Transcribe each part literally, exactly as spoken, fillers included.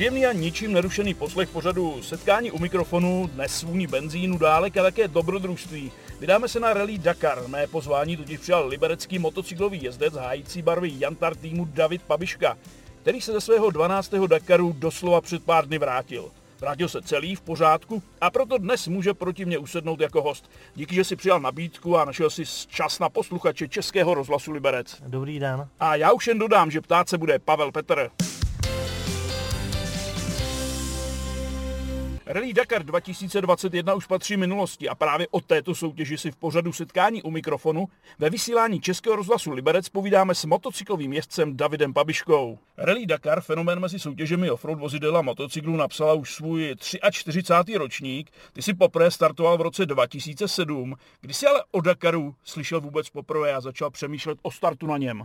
Příjemný a ničím nerušený poslech pořadu Setkání u mikrofonu, dnes svůní benzínu, dálek a také dobrodružství. Vydáme se na Rally Dakar. Mé pozvání totiž přijal liberecký motocyklový jezdec hájící barvy Jantar týmu David Pabiška, který se ze svého dvanáctého Dakaru doslova před pár dny vrátil. Vrátil se celý v pořádku a proto dnes může proti mně usednout jako host. Díky, že si přijal nabídku a našel si čas na posluchače Českého rozhlasu Liberec. Dobrý den. A já už jen dodám, že ptát se bude Pavel Petr. Rally Dakar dva tisíce dvacet jedna už patří minulosti a právě o této soutěži si v pořadu Setkání u mikrofonu ve vysílání Českého rozhlasu Liberec povídáme s motocyklovým jezdcem Davidem Pabiškou. Rally Dakar, fenomén mezi soutěžemi offroad vozidel a motocyklů, napsala už svůj čtyřicátý třetí ročník. Ty si poprvé startoval v roce dva tisíce sedm. Kdy jsi ale o Dakaru slyšel vůbec poprvé a začal přemýšlet o startu na něm?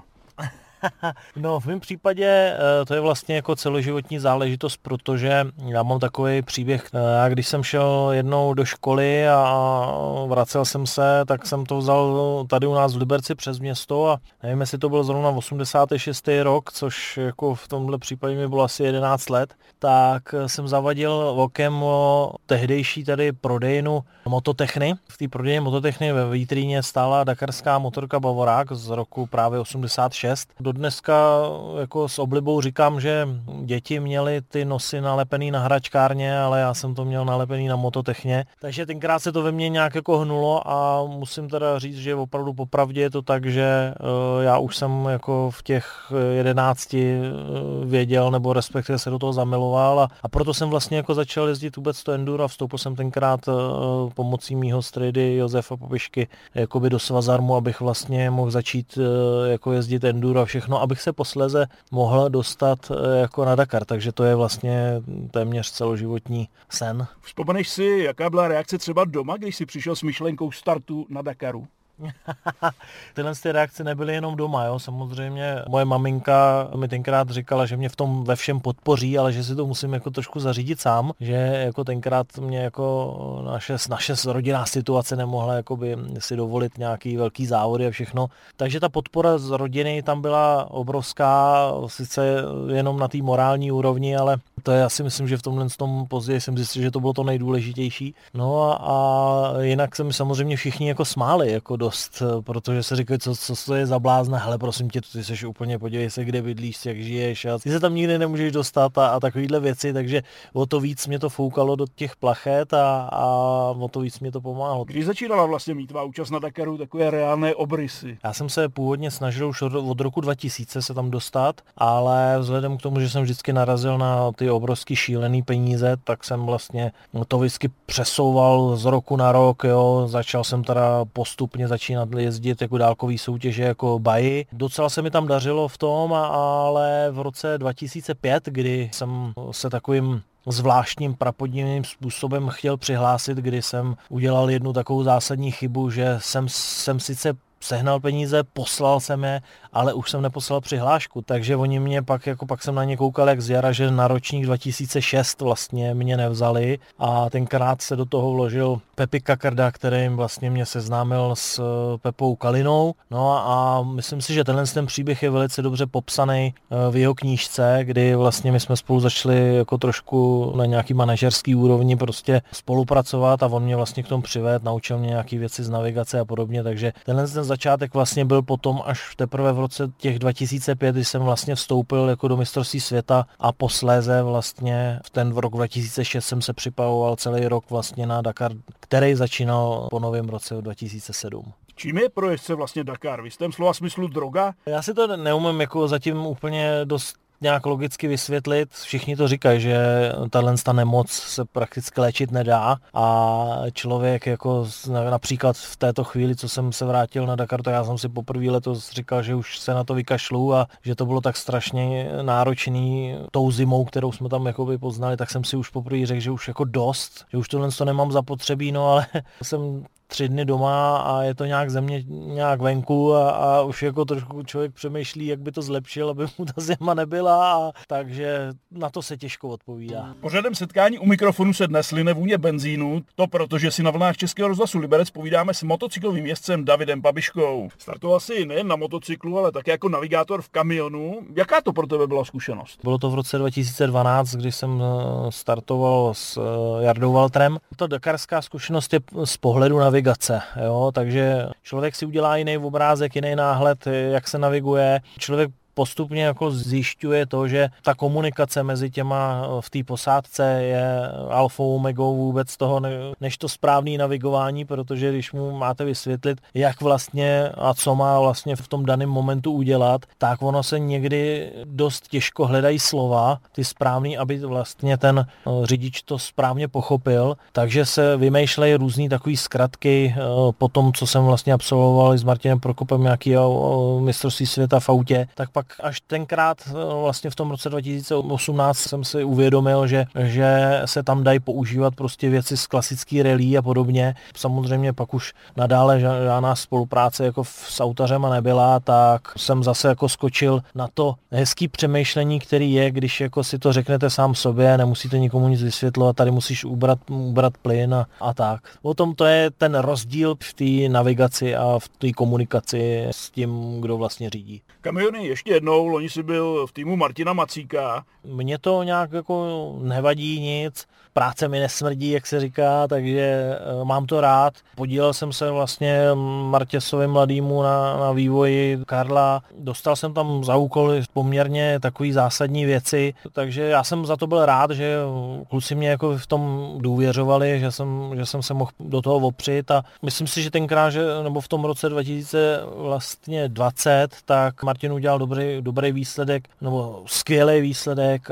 No, v mém případě to je vlastně jako celoživotní záležitost, protože já mám takový příběh. Já když jsem šel jednou do školy a vracel jsem se, tak jsem to vzal tady u nás v Liberci přes město a nevím, jestli to byl zrovna osmdesátý šestý rok, což jako v tomhle případě mi bylo asi jedenáct let, tak jsem zavadil okem o tehdejší tady prodejnu Mototechny. V té prodejně Mototechny ve vitríně stála dakarská motorka Bavorák z roku právě osmdesát šest. Do dneska jako s oblibou říkám, že děti měly ty nosy nalepený na hračkárně, ale já jsem to měl nalepený na Mototechně. Takže tenkrát se to ve mně nějak jako hnulo a musím teda říct, že opravdu popravdě je to tak, že já už jsem jako v těch jedenácti věděl, nebo respektive se do toho zamiloval a, a proto jsem vlastně jako začal jezdit vůbec to enduro a vstoupil jsem tenkrát pomocí mýho strejdy Josefa Pabišky jakoby do Svazarmu, abych vlastně mohl začít jako jezdit enduro a všechno, abych se posléze mohl dostat jako na Dakar, takže to je vlastně téměř celoživotní sen. Vzpomeneš si, jaká byla reakce třeba doma, když jsi přišel s myšlenkou startu na Dakaru? Tyhle ty reakce nebyly jenom doma, jo. Samozřejmě moje maminka mi tenkrát říkala, že mě v tom ve všem podpoří, ale že si to musím jako trošku zařídit sám, že jako tenkrát mě jako naše, naše rodinná situace nemohla jakoby si dovolit nějaký velký závody a všechno. Takže ta podpora z rodiny tam byla obrovská, sice jenom na té morální úrovni, ale to je asi myslím, že v tomhle tom později jsem zjistil, že to bylo to nejdůležitější. No a, a jinak se mi samozřejmě všichni jako smáli, jako dost, protože se říkají, co, co to je za blázna, hele prosím tě, ty jsi úplně, podívej se, kde bydlíš, jak žiješ a ty se tam nikdy nemůžeš dostat a, a takovýhle věci, takže o to víc mě to foukalo do těch plachet a, a o to víc mě to pomáhalo. Když začínala vlastně mít tvá účast na Dakaru takové reálné obrysy? Já jsem se původně snažil už od roku dva tisíce se tam dostat, ale vzhledem k tomu, že jsem vždycky narazil na ty obrovský šílený peníze, tak jsem vlastně to vždycky přesouval z roku na rok, jo, začal jsem teda postupně začínat jezdit jako dálkový soutěže jako baji. Docela se mi tam dařilo v tom, ale v roce dva tisíce pět, kdy jsem se takovým zvláštním prapodivným způsobem chtěl přihlásit, kdy jsem udělal jednu takovou zásadní chybu, že jsem, jsem sice sehnal peníze, poslal jsem je, ale už jsem neposlal přihlášku, takže oni mě pak, jako pak jsem na ně koukal jak z jara, že na ročník dva tisíce šest vlastně mě nevzali a tenkrát se do toho vložil Pepi Kakrda, který vlastně mě seznámil s Pepou Kalinou, no a myslím si, že tenhle ten příběh je velice dobře popsaný v jeho knížce, kdy vlastně my jsme spolu začali jako trošku na nějaký manažerský úrovni prostě spolupracovat a on mě vlastně k tomu přivedl, naučil mě nějaký věci z navigace a podobně, takže tenhle ten začátek vlastně byl potom až teprve v roce těch dva tisíce pět, kdy jsem vlastně vstoupil jako do mistrovství světa a posléze vlastně v ten rok dva tisíce šest jsem se připravoval celý rok vlastně na Dakar, který začínal po novém roce dva tisíce sedm. Čím je pro jezdce vlastně Dakar? V jistém slova smyslu droga? Já si to neumím jako zatím úplně dost nějak logicky vysvětlit. Všichni to říkají, že tahle nemoc se prakticky léčit nedá a člověk jako například v této chvíli, co jsem se vrátil na Dakar, tak já jsem si poprvé letos říkal, že už se na to vykašlu a že to bylo tak strašně náročný tou zimou, kterou jsme tam jakoby poznali, tak jsem si už poprvé řekl, že už jako dost, že už tohle to nemám zapotřebí, no ale jsem tři dny doma a je to nějak země, nějak venku a, a už jako trošku člověk přemýšlí, jak by to zlepšil, aby mu ta zima nebyla, a takže na to se těžko odpovídá. Pořadem setkání u mikrofonu se dnes line vůně benzínu, to protože si na vlnách Českého rozhlasu Liberec povídáme s motocyklovým jezdcem Davidem Pabiškou. Startoval si nejen na motocyklu, ale také jako navigátor v kamionu. Jaká to pro tebe byla zkušenost? Bylo to v roce dva tisíce dvanáct, kdy jsem startoval s Jardou Waltrem. Ta dakarská zkušenost je z pohledu navigace, jo? Takže člověk si udělá jiný obrázek, jiný náhled, jak se naviguje. Člověk postupně jako zjišťuje to, že ta komunikace mezi těma v té posádce je alfou, omegou vůbec toho, než to správné navigování, protože když mu máte vysvětlit, jak vlastně a co má vlastně v tom daném momentu udělat, tak ono se někdy dost těžko hledají slova, ty správný, aby vlastně ten řidič to správně pochopil, takže se vymýšlejí různý takový zkratky po tom, co jsem vlastně absolvoval s Martinem Prokopem nějaký mistrovství světa v autě, tak pak až tenkrát vlastně v tom roce dva tisíce osmnáct jsem si uvědomil, že, že se tam dají používat prostě věci z klasický rally a podobně. Samozřejmě pak už nadále žádná spolupráce jako s autařema nebyla, tak jsem zase jako skočil na to hezký přemýšlení, který je, když jako si to řeknete sám sobě, nemusíte nikomu nic vysvětlovat, tady musíš ubrat, ubrat plyn a, a tak. O tom to je ten rozdíl v té navigaci a v té komunikaci s tím, kdo vlastně řídí. Kamiony ještě jednou, loni jsi byl v týmu Martina Macíka. Mně to nějak jako nevadí nic, práce mi nesmrdí, jak se říká, takže mám to rád. Podílel jsem se vlastně Martěsovi mladýmu na, na vývoji Karla. Dostal jsem tam za úkol poměrně takový zásadní věci, takže já jsem za to byl rád, že kluci mě jako v tom důvěřovali, že jsem, že jsem se mohl do toho opřít, a myslím si, že tenkrát, že, nebo v tom roce dva tisíce dvacet, tak Martin udělal dobrý, dobrý výsledek, nebo skvělý výsledek,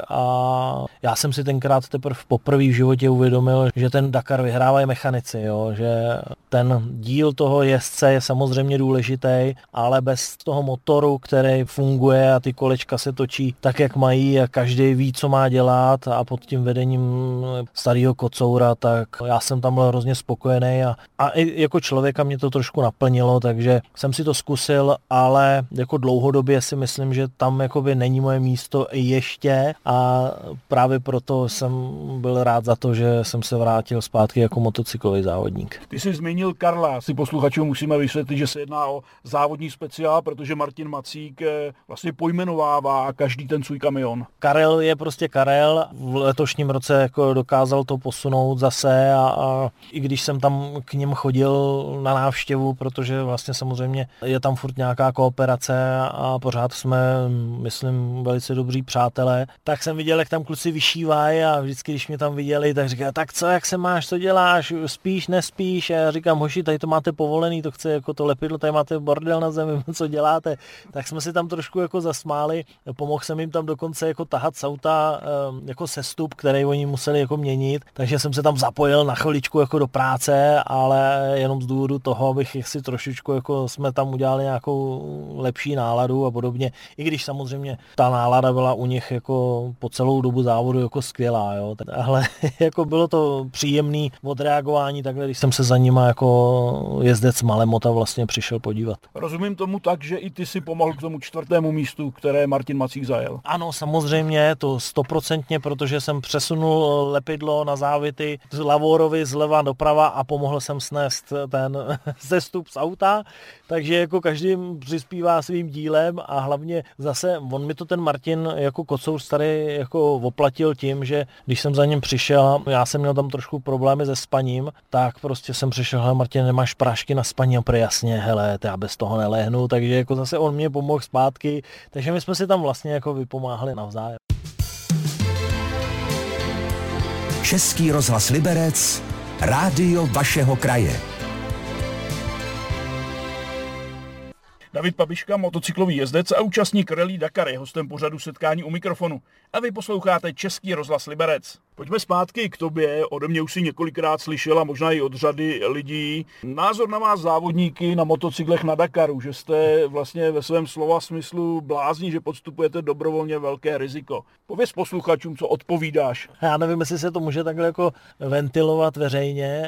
a já jsem si tenkrát teprve poprvé v životě uvědomil, že ten Dakar vyhrávají mechanici, jo? Že ten díl toho jezdce je samozřejmě důležitý, ale bez toho motoru, který funguje a ty kolečka se točí tak, jak mají, a každý ví, co má dělat, a pod tím vedením starého kocoura, tak já jsem tam byl hrozně spokojený, a, a i jako člověka mě to trošku naplnilo, takže jsem si to zkusil, ale jako dlouhodobě si myslím, že tam jakoby není moje místo ještě, a právě proto jsem byl rád za to, že jsem se vrátil zpátky jako motocyklový závodník. Ty jsi zmínil Karla, si posluchačům musíme vysvětlit, že se jedná o závodní speciál, protože Martin Macík vlastně pojmenovává každý ten svůj kamion. Karel je prostě Karel, v letošním roce jako dokázal to posunout zase, a, a i když jsem tam k ním chodil na návštěvu, protože vlastně samozřejmě je tam furt nějaká kooperace a pořád jsme, myslím, velice dobří přátelé, tak jsem viděl, jak tam kluci vyšívají, a vždycky, když mě tam viděli, tak říkají, tak co, jak se máš, co děláš, spíš, nespíš, a já říkám, hoši, tady to máte povolený, to chce jako to lepidlo, tady máte bordel na zemi, co děláte, tak jsme si tam trošku jako zasmáli, pomohl jsem jim tam dokonce jako tahat z auta jako sestup, který oni museli jako měnit, takže jsem se tam zapojil na chviličku jako do práce, ale jenom z důvodu toho, abych si trošičku jako jsme tam udělali nějakou lepší náladu a podobně, i když samozřejmě ta nálada byla u nich jako po celou dobu závodu jako skvělá, jo, ale jako bylo to příjemný odreagování takhle, když jsem se za nima jako jezdec Malemota vlastně přišel podívat. Rozumím tomu tak, že i ty si pomohl k tomu čtvrtému místu, které Martin Macík zajel. Ano, samozřejmě, to stoprocentně, protože jsem přesunul lepidlo na závity z Lavorovi zleva doprava a pomohl jsem snést ten sestup z auta, takže jako každý přispívá svým dílem, a hlavně zase on mi to ten Martin jako kocour starý jako oplatil tím, že když jsem za ním přišel, já jsem měl tam trošku problémy se spaním, tak prostě jsem přišel, hele Martin, nemáš prášky na spaní? A prý jasně, hele, já bez toho nelehnu, takže jako zase on mě pomohl zpátky, takže my jsme si tam vlastně jako vypomáhali navzájem. Český rozhlas Liberec, rádio vašeho kraje. David Pabiška, motocyklový jezdec a účastník Rally Dakar, je hostem pořadu Setkání u mikrofonu. A vy posloucháte Český rozhlas Liberec. Pojďme zpátky k tobě, ode mě už si několikrát slyšel a možná i od řady lidí. Názor na vás závodníky na motocyklech na Dakaru, že jste vlastně ve svém slova smyslu blázni, že podstupujete dobrovolně velké riziko. Pověz posluchačům, co odpovídáš. Já nevím, jestli se to může takhle jako ventilovat veřejně,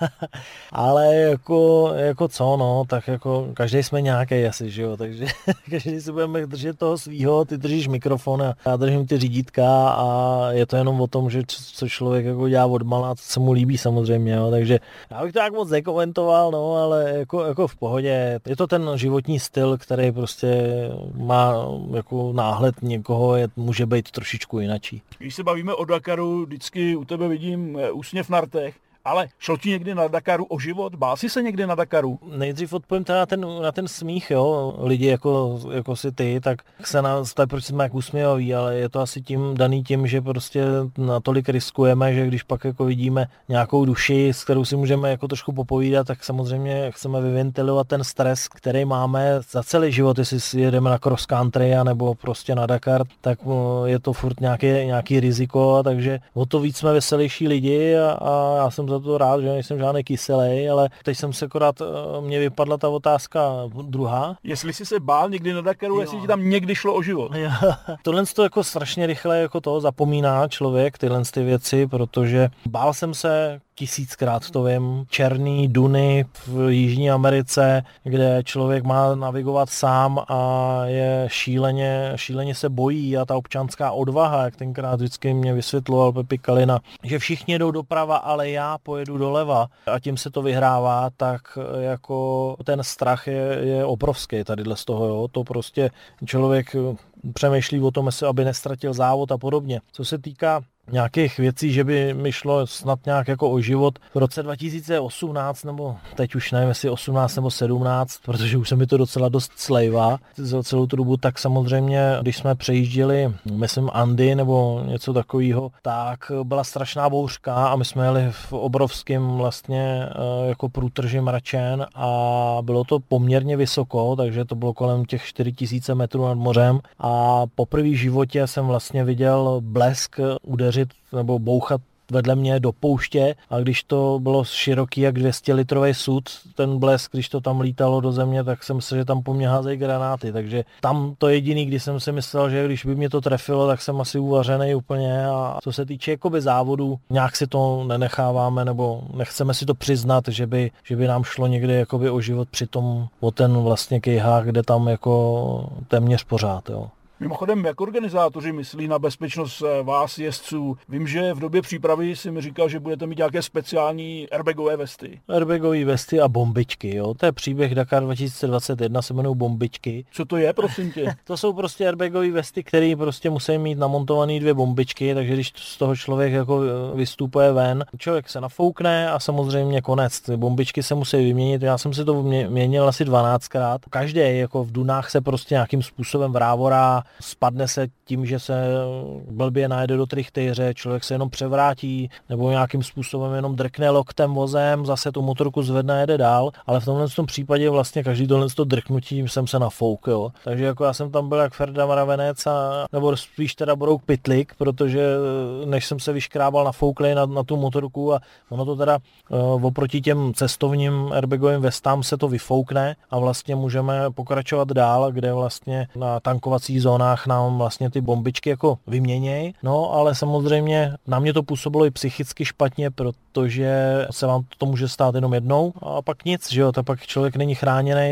ale jako, jako co, no, tak jako každý jsme nějaký asi, že jo, takže každý si budeme držet toho svýho, ty držíš mikrofon a já držím ty řídítka a je to jenom o tom, že co člověk jako dělá odmala, co se mu líbí samozřejmě, jo. Takže já bych to tak moc nekomentoval, no, ale jako, jako v pohodě. Je to ten životní styl, který prostě má jako náhled někoho, je, může být trošičku jinačí. Když se bavíme o Dakaru, vždycky u tebe vidím úsměv na rtech. Ale šlo ti někdy na Dakaru o život? Bál jsi se někdy na Dakaru? Nejdřív odpovím teda na ten, na ten smích, jo. Lidi jako, jako si ty, tak se nás, tak proč jsme jak usměvaví, ale je to asi tím daný tím, že prostě natolik riskujeme, že když pak jako vidíme nějakou duši, s kterou si můžeme jako trošku popovídat, tak samozřejmě chceme vyventilovat ten stres, který máme za celý život, jestli si jedeme na cross country nebo prostě na Dakar, tak je to furt nějaký, nějaký riziko, takže o to víc jsme veselější lidi a, a já jsem za to rád, že nejsem žádný kyselej, ale teď jsem se akorát, mě vypadla ta otázka druhá. Jestli jsi se bál někdy na Dakaru, jo. Jestli ti tam někdy šlo o život. Tohle to jako strašně rychle jako to zapomíná člověk, tyhle ty věci, protože bál jsem se tisíckrát, to vím, černý duny v Jižní Americe, kde člověk má navigovat sám a je šíleně, šíleně se bojí a ta občanská odvaha, jak tenkrát vždycky mě vysvětloval Pepi Kalina, že všichni jdou doprava, ale já pojedu doleva a tím se to vyhrává, tak jako ten strach je, je obrovský tadyhle z toho, jo. To prostě člověk přemýšlí o tom, aby nestratil závod a podobně. Co se týká nějakých věcí, že by mi šlo snad nějak jako o život v roce dva tisíce osmnáct, nebo teď už nevím, jestli osmnáct nebo sedmnáct, protože už se mi to docela dost slejvá za celou tu dobu, tak samozřejmě, když jsme přejížděli, myslím, Andy nebo něco takového, tak byla strašná bouřka a my jsme jeli v obrovském vlastně jako průtrži mračen a bylo to poměrně vysoko, takže to bylo kolem těch čtyři tisíce metrů nad mořem a poprvé v životě jsem vlastně viděl blesk udeřit nebo bouchat vedle mě do pouště a když to bylo široký jak dvě stě litrový sud, ten blesk, když to tam lítalo do země, tak jsem myslel, že tam po mně házejí granáty, takže tam to jediný, kdy jsem si myslel, že když by mě to trefilo, tak jsem asi uvařený úplně a co se týče jakoby závodu, nějak si to nenecháváme nebo nechceme si to přiznat, že by, že by nám šlo někdy jakoby o život přitom o ten vlastně kejhák, kde tam jako téměř pořád, jo. Mimochodem, jak organizátoři myslí na bezpečnost vás jezdců? Vím, že v době přípravy si mi říkal, že budete mít nějaké speciální airbagové vesty. Airbagové vesty a bombičky, jo. To je příběh Dakar dva tisíce dvacet jedna, se jmenují bombičky. Co to je, prosím tě? To jsou prostě airbagové vesty, které prostě musí mít namontované dvě bombičky, takže když z toho člověk jako vystupuje ven, člověk se nafoukne a samozřejmě konec. Ty bombičky se musí vyměnit. Já jsem si to měnil asi dvanáctkrát. Každý jako v dunách se prostě nějakým způsobem vrávorá, spadne se tím, že se blbě najede do trichtejře, člověk se jenom převrátí nebo nějakým způsobem jenom drkne loktem vozem, zase tu motorku zvedne a jede dál, ale v tomhle tom případě vlastně každý tohle to drknutí jsem se nafouk, jo. Takže jako já jsem tam byl jak Ferda Mravenec a nebo spíš teda Brouk Pitlik, protože než jsem se vyškrábal nafouklej na, na tu motorku a ono to teda uh, oproti těm cestovním airbagovým vestám se to vyfoukne a vlastně můžeme pokračovat dál, kde vlastně na tankovací zónách nám vlastně ty bombičky jako vyměněj. No, ale samozřejmě na mě to působilo i psychicky špatně, protože se vám to může stát jenom jednou a pak nic, že jo, to pak člověk není chráněný.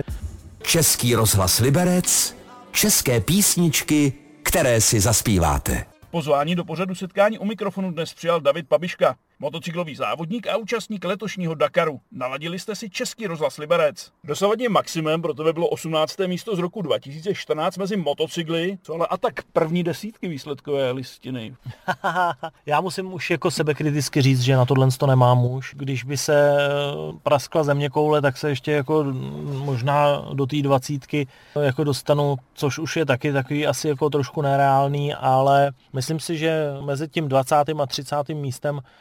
Český rozhlas Liberec, české písničky, které si zaspíváte. Pozvání do pořadu setkání u mikrofonu dnes přijal David Pabiška, motocyklový závodník a účastník letošního Dakaru. Naladili jste si Český rozhlas Liberec. Dosavadně maximum pro tebe bylo osmnácté místo z roku dva tisíce čtrnáct mezi motocykly, co ale a tak první desítky výsledkové listiny. Já musím už jako sebekriticky říct, že na tohle to nemám už. Když by se praskla zeměkoule, tak se ještě jako možná do té dvacítky jako dostanu, což už je taky takový asi jako trošku nereálný, ale myslím si, že mezi tím dvacátým a třicátým místem je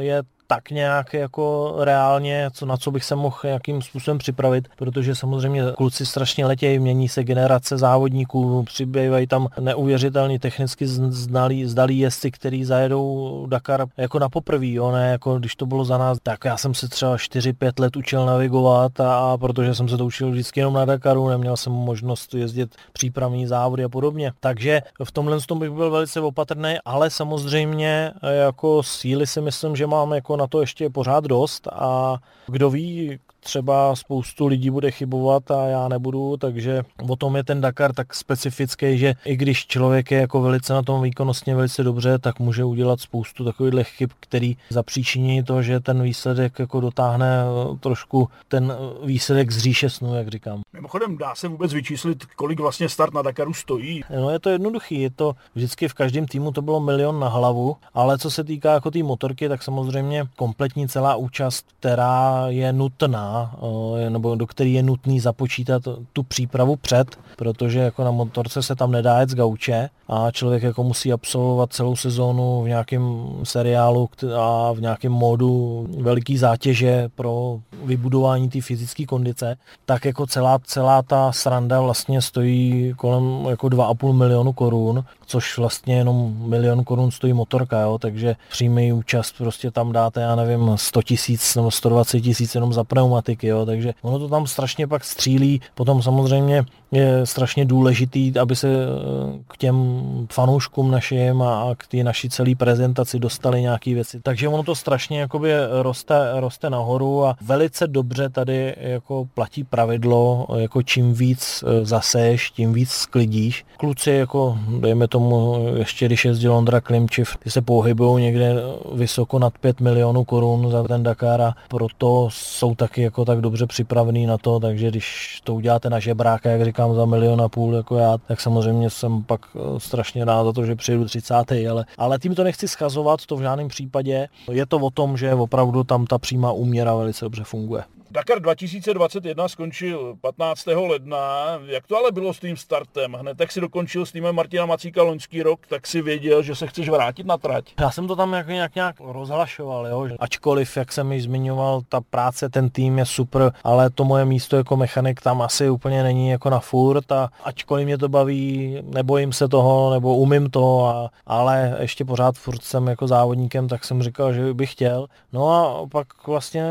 tak nějak jako reálně, co, na co bych se mohl jakým způsobem připravit, protože samozřejmě kluci strašně letějí, mění se generace závodníků, přibývají tam neuvěřitelně technicky znalí, zdalí jezdci, který zajedou Dakar jako na poprví, jo, ne jako když to bylo za nás, tak já jsem se třeba čtyři pět let učil navigovat a, a protože jsem se to učil vždycky jenom na Dakaru, neměl jsem možnost jezdit přípravní závody a podobně. Takže v tomhle tom bych byl velice opatrný, ale samozřejmě jako síly si myslím, že mám jako na to ještě pořád dost a kdo ví, třeba spoustu lidí bude chybovat a já nebudu, takže o tom je ten Dakar tak specifický, že i když člověk je jako velice na tom výkonnostně velice dobře, tak může udělat spoustu takových chyb, který zapříčiní to, že ten výsledek jako dotáhne trošku ten výsledek z říše snů, jak říkám. Mimochodem, dá se vůbec vyčíslit, kolik vlastně start na Dakaru stojí? No je to jednoduchý, je to vždycky v každém týmu to bylo milion na hlavu, ale co se týká jako té tý motorky, tak samozřejmě kompletní celá účast, která je nutná, nebo do který je nutný započítat tu přípravu před, protože jako na motorce se tam nedá jet z gauče a člověk jako musí absolvovat celou sezónu v nějakém seriálu a v nějakém módu veliký zátěže pro vybudování té fyzické kondice, tak jako celá, celá ta sranda vlastně stojí kolem jako dva a půl milionu korun, což vlastně jenom milion korun stojí motorka, jo, takže přímý účast prostě tam dáte, já nevím, sto tisíc nebo sto dvacet tisíc jenom za pneumatiky, jo, takže ono to tam strašně pak střílí, potom samozřejmě je strašně důležitý, aby se k těm fanouškům našim a k té naší celé prezentaci dostali nějaké věci. Takže ono to strašně jakoby roste, roste nahoru a velice dobře tady jako platí pravidlo, jako čím víc zaseješ, tím víc sklidíš. Kluci jako, dejme tomu, ještě když jezdil Ondra Klimčiv, ty se pohybují někde vysoko nad pět milionů korun za ten Dakar a proto jsou taky jako tak dobře připravený na to, takže když to uděláte na žebráka, jak říkám, za milion a půl jako já, tak samozřejmě jsem pak strašně rád za to, že přijedu třicátý ale, ale tím to nechci schazovat, to v žádném případě. Je to o tom, že opravdu tam ta přímá úměra velice dobře funguje. Dakar dva tisíce dvacet jedna skončil patnáctého ledna. Jak to ale bylo s tím startem? Hned jak si dokončil s týmem Martina Macíka loňský rok, tak si věděl, že se chceš vrátit na trať? Já jsem to tam nějak, nějak, nějak rozhlašoval, jo? Ačkoliv, jak jsem již zmiňoval, ta práce, ten tým je super, ale to moje místo jako mechanik tam asi úplně není jako na furt a ačkoliv mě to baví, nebojím se toho, nebo umím to, a, ale ještě pořád furt jsem jako závodníkem, tak jsem říkal, že bych chtěl. No a pak vlastně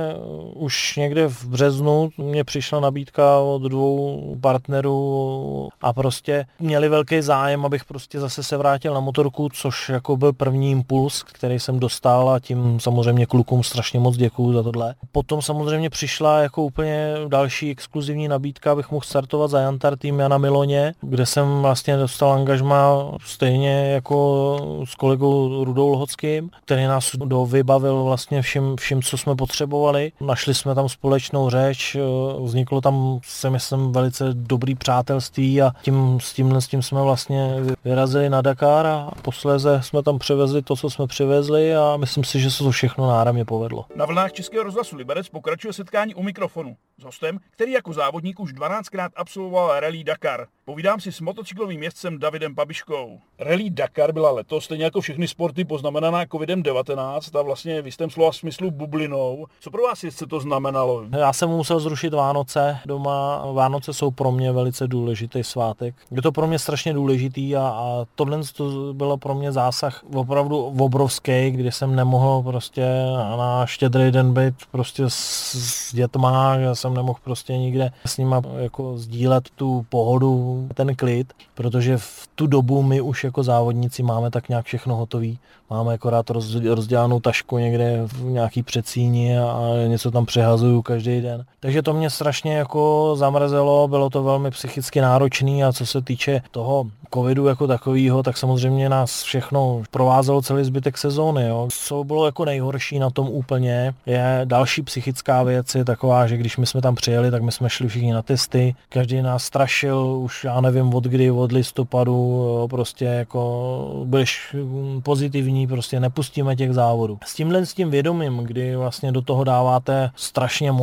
už někde v březnu mě přišla nabídka od dvou partnerů a prostě měli velký zájem, abych prostě zase se vrátil na motorku, což jako byl první impuls, který jsem dostal a tím samozřejmě klukům strašně moc děkuju za tohle. Potom samozřejmě přišla jako úplně další exkluzivní nabídka, abych mohl startovat za Jantar tým Jana Miloně, kde jsem vlastně dostal angažmá stejně jako s kolegou Rudou Lhockým, který nás dovybavil vlastně vším, vším, co jsme potřebovali. Našli jsme tam společně řeč, vzniklo tam, si myslím, velice dobrý přátelství a tím, s tímhle s tím jsme vlastně vyrazili na Dakar a posléze jsme tam přivezli to, co jsme přivezli a myslím si, že se to všechno náramně povedlo. Na vlnách Českého rozhlasu Liberec pokračuje setkání u mikrofonu s hostem, který jako závodník už dvanáctkrát absolvoval Rallye Dakar. Povídám si s motocyklovým jezdcem Davidem Pabiškou. Rallye Dakar byla letos, stejně jako všechny sporty, poznamenaná covidem devatenáct a vlastně v jistém slova smyslu bublinou. Co pro vás jezdce to znamenalo? Já jsem musel zrušit Vánoce doma. Vánoce jsou pro mě velice důležitý svátek. Je to pro mě strašně důležitý a, a tohle to bylo pro mě zásah opravdu obrovský, kdy jsem nemohl prostě na štědrý den být prostě s, s dětma, já jsem nemohl prostě nikde s nima jako sdílet tu pohodu, ten klid, protože v tu dobu my už jako závodníci máme tak nějak všechno hotový. Máme akorát roz, rozdělanou tašku někde v nějaký předsíni a, a něco tam přehazuju každý den. Takže to mě strašně jako zamrzelo, bylo to velmi psychicky náročný a co se týče toho covidu jako takového, tak samozřejmě nás všechno provázelo celý zbytek sezóny. Jo. Co bylo jako nejhorší na tom úplně je další psychická věc, je taková, že když my jsme tam přijeli, tak my jsme šli všichni na testy, každý nás strašil, už já nevím od kdy, od listopadu, jo, prostě jako budeš pozitivní, prostě nepustíme těch závodů. S tímhle s tím vědomím, kdy vlastně do toho dáváte strašně moc,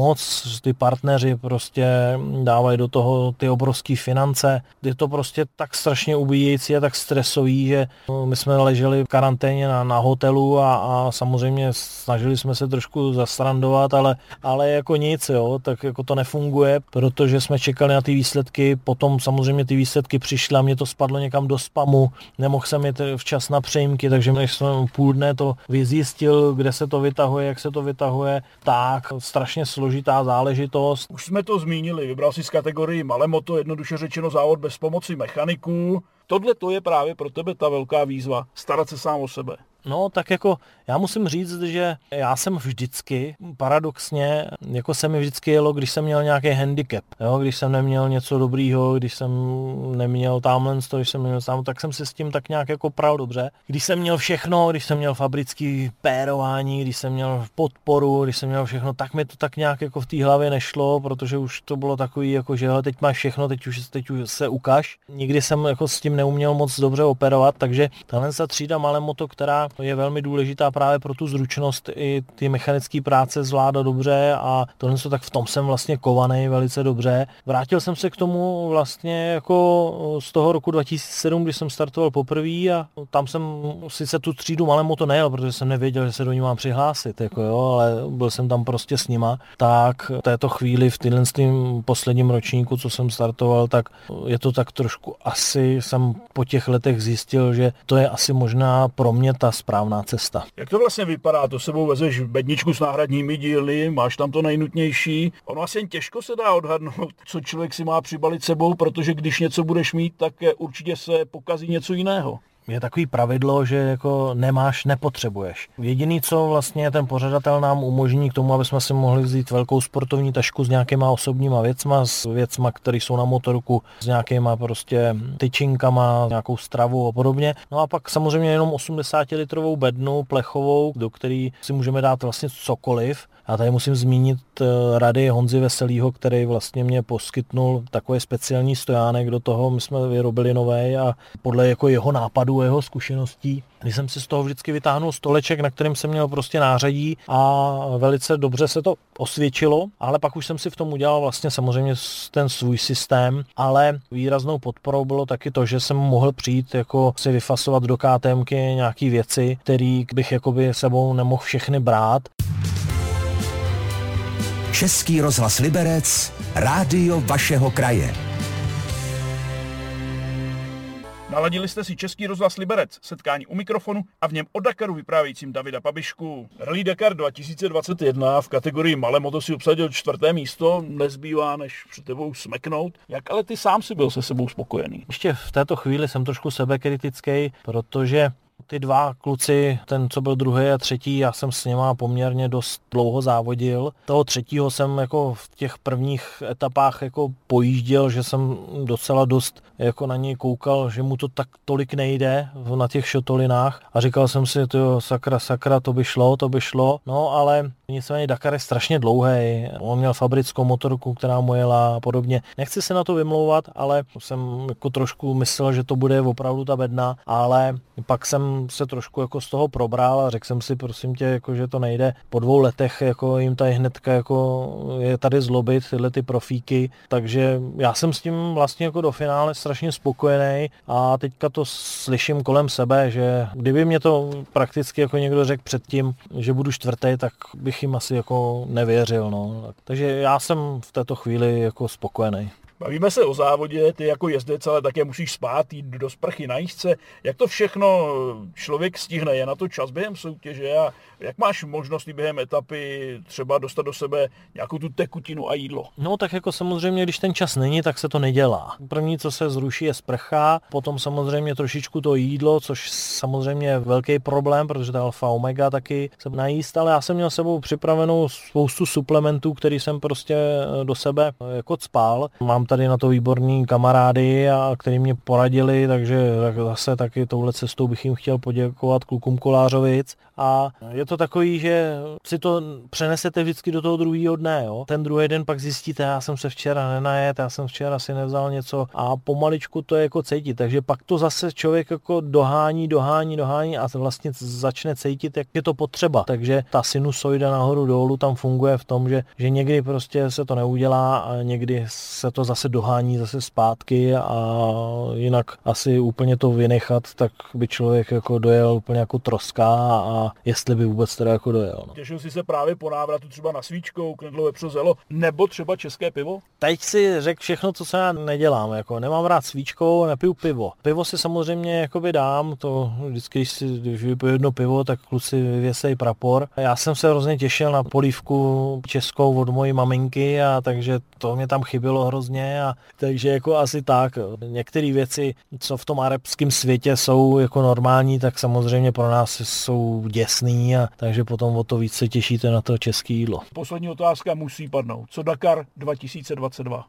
moc, ty partneři prostě dávají do toho ty obrovské finance. Je to prostě tak strašně ubíjející a tak stresový, že my jsme leželi v karanténě na, na hotelu a, a samozřejmě snažili jsme se trošku zasrandovat, ale, ale jako nic, jo, tak jako to nefunguje, protože jsme čekali na ty výsledky, potom samozřejmě ty výsledky přišly a mě to spadlo někam do spamu, nemohl jsem jít včas na přejímky, takže než jsem půl dne to vyzjistil, kde se to vytahuje, jak se to vytahuje, tak strašně složitá záležitost. Už jsme to zmínili, vybral si z kategorii malé moto, jednoduše řečeno závod bez pomoci mechaniků. Tohle to je právě pro tebe ta velká výzva, starat se sám o sebe. No tak jako já musím říct, že já jsem vždycky, paradoxně, jako se mi vždycky jelo, když jsem měl nějaký handicap, jo? Když jsem neměl něco dobrýho, když jsem neměl tamhle, když jsem neměl tam, tak jsem si s tím tak nějak jako pral dobře. Když jsem měl všechno, když jsem měl fabrický pérování, když jsem měl podporu, když jsem měl všechno, tak mi to tak nějak jako v té hlavě nešlo, protože už to bylo takový jako, že hele, teď máš všechno, teď už, teď už se ukaž. Nikdy jsem jako s tím neuměl moc dobře operovat, takže tahle třída malé moto, která je velmi důležitá právě pro tu zručnost i ty mechanické práce zvládat dobře a tohle tak v tom jsem vlastně kovaný velice dobře. Vrátil jsem se k tomu vlastně jako z toho roku dva tisíce sedm, kdy jsem startoval poprvé a tam jsem sice tu třídu malé moto nejel, protože jsem nevěděl, že se do ní mám přihlásit, jako jo, ale byl jsem tam prostě s nima. Tak v této chvíli v týhle posledním ročníku, co jsem startoval, tak je to tak trošku asi jsem po těch letech zjistil, že to je asi možná pro mě ta správná cesta. Jak to vlastně vypadá? To sebou vezeš bedničku s náhradními díly, máš tam to nejnutnější. Ono asi jen těžko se dá odhadnout, co člověk si má přibalit sebou, protože když něco budeš mít, tak určitě se pokazí něco jiného. Je takový pravidlo, že jako nemáš, nepotřebuješ. Jediný, co vlastně ten pořadatel nám umožní k tomu, aby jsme si mohli vzít velkou sportovní tašku s nějakýma osobníma věcma, s věcma, které jsou na motorku, s nějakýma prostě tyčinkama, nějakou stravu a podobně. No a pak samozřejmě jenom osmdesátilitrovou bednu plechovou, do které si můžeme dát vlastně cokoliv. A tady musím zmínit rady Honzy Veselýho, který vlastně mě poskytnul takový speciální stojánek do toho. My jsme vyrobili novej a podle jako jeho nápadů, jeho zkušeností, když jsem si z toho vždycky vytáhnul stoleček, na kterém jsem měl prostě nářadí a velice dobře se to osvědčilo, ale pak už jsem si v tom udělal vlastně samozřejmě ten svůj systém, ale výraznou podporou bylo taky to, že jsem mohl přijít jako si vyfasovat do kátémky nějaký věci, které bych jakoby sebou nemohl všechny brát. Český rozhlas Liberec, rádio vašeho kraje. Naladili jste si Český rozhlas Liberec, setkání u mikrofonu a v něm o Dakaru vyprávějícím Davida Pabišku. Rally Dakar dva tisíce dvacet jedna v kategorii malé moto si obsadil čtvrté místo, nezbývá než před tebou smeknout. Jak ale ty sám si byl se sebou spokojený? Ještě v této chvíli jsem trošku sebekritický, protože ty dva kluci, ten, co byl druhý a třetí, já jsem s něma poměrně dost dlouho závodil. Toho třetího jsem jako v těch prvních etapách jako pojížděl, že jsem docela dost jako na něj koukal, že mu to tak tolik nejde na těch šotolinách a říkal jsem si, tyjo, sakra, sakra, to by šlo, to by šlo. No ale nicméně Dakar je strašně dlouhý. On měl fabrickou motorku, která mu jela a podobně. Nechci se na to vymlouvat, ale jsem jako trošku myslel, že to bude opravdu ta bedna, ale pak jsem se trošku jako z toho probral a řekl jsem si, prosím tě, jako, že to nejde. Po dvou letech jako jim tady hnedka jako je tady zlobit tyhle ty profíky, takže já jsem s tím vlastně jako do finále strašně spokojený a teďka to slyším kolem sebe, že kdyby mě to prakticky jako někdo řekl předtím, že budu čtvrtý, tak bych jim asi jako nevěřil, no. Takže já jsem v této chvíli jako spokojený. Bavíme se o závodě, ty jako jezdec, ale také musíš spát, jít do sprchy na jízdce. Jak to všechno člověk stihne? Je na to čas během soutěže a jak máš možnost během etapy třeba dostat do sebe nějakou tu tekutinu a jídlo? No tak jako samozřejmě, když ten čas není, tak se to nedělá. První, co se zruší, je sprcha, potom samozřejmě trošičku to jídlo, což samozřejmě je velký problém, protože ta alfa omega taky se najíst, ale já jsem měl sebou připravenou spoustu suplementů, který jsem prostě do sebe jako cpal. Mám tady na to výborný kamarády, a který mě poradili, takže zase taky touhle cestou bych jim chtěl poděkovat klukům Kolářovic. A je to takový, že si to přenesete vždycky do toho druhého dne, jo. Ten druhý den pak zjistíte, já jsem se včera nenajet, já jsem včera si nevzal něco a pomaličku to je jako cítit. Takže pak to zase člověk jako dohání, dohání, dohání a vlastně začne cítit, jak je to potřeba. Takže ta sinusoida nahoru dolů tam funguje v tom, že, že někdy prostě se to neudělá a někdy se to zase dohání zase zpátky a jinak asi úplně to vynechat, tak by člověk jako dojel úplně jako troska a jestli by vůbec teda jako dojel. No. Těšil jsi se právě po návratu třeba na svíčkou, knedlo, vepřo, zelo, nebo třeba české pivo? Teď si řekl všechno, co se já nedělám. Jako nemám rád svíčkou, nepiju pivo. Pivo si samozřejmě jakoby dám, to vždycky, když si když vypiju jedno pivo, tak kluci vyvěsej prapor. Já jsem se hrozně těšil na polívku českou od mojí maminky, a takže to mě tam chybělo hrozně, a takže jako asi tak. Některé věci, co v tom arabském světě jsou jako normální, tak samozřejmě pro nás jsou děsný, a takže potom o to víc se těšíte na to české jídlo. Poslední otázka musí padnout. Co Dakar dva tisíce dvacet dva?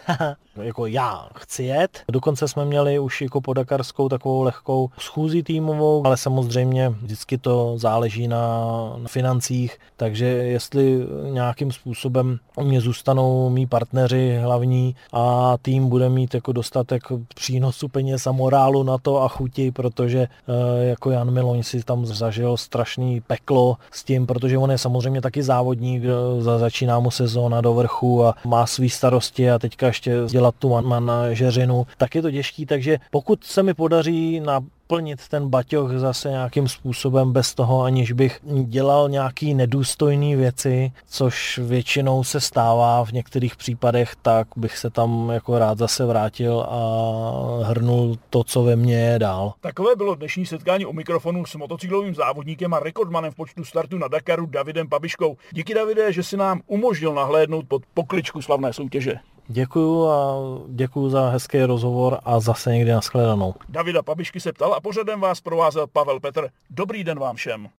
Jako já chci jet. Dokonce jsme měli už jako po dakarskou takovou lehkou schůzi týmovou, ale samozřejmě vždycky to záleží na, na financích, takže jestli nějakým způsobem u mě zůstanou mý partneři hlavní a tým bude mít jako dostatek přínosu peněz a morálu na to a chuti, protože jako Jan Miloň si tam zažil strašný peklo s tím, protože on je samozřejmě taky závodník, začíná mu sezóna do vrchu a má svý starosti a teďka ještě dělat tu manažeřinu, tak je to těžký, takže pokud se mi podaří naplnit ten baťoh zase nějakým způsobem bez toho, aniž bych dělal nějaký nedůstojný věci, což většinou se stává v některých případech, tak bych se tam jako rád zase vrátil a hrnul to, co ve mně je dál. Takové bylo dnešní setkání u mikrofonu s motocyklovým závodníkem a rekordmanem v počtu startů na Dakaru Davidem Pabiškou. Díky, Davide, že si nám umožnil nahlédnout pod pokličku slavné soutěže. Děkuju a děkuju za hezký rozhovor a zase někdy nashledanou. Davida Pabišky se ptal a pořadem vás provázel Pavel Petr. Dobrý den vám všem.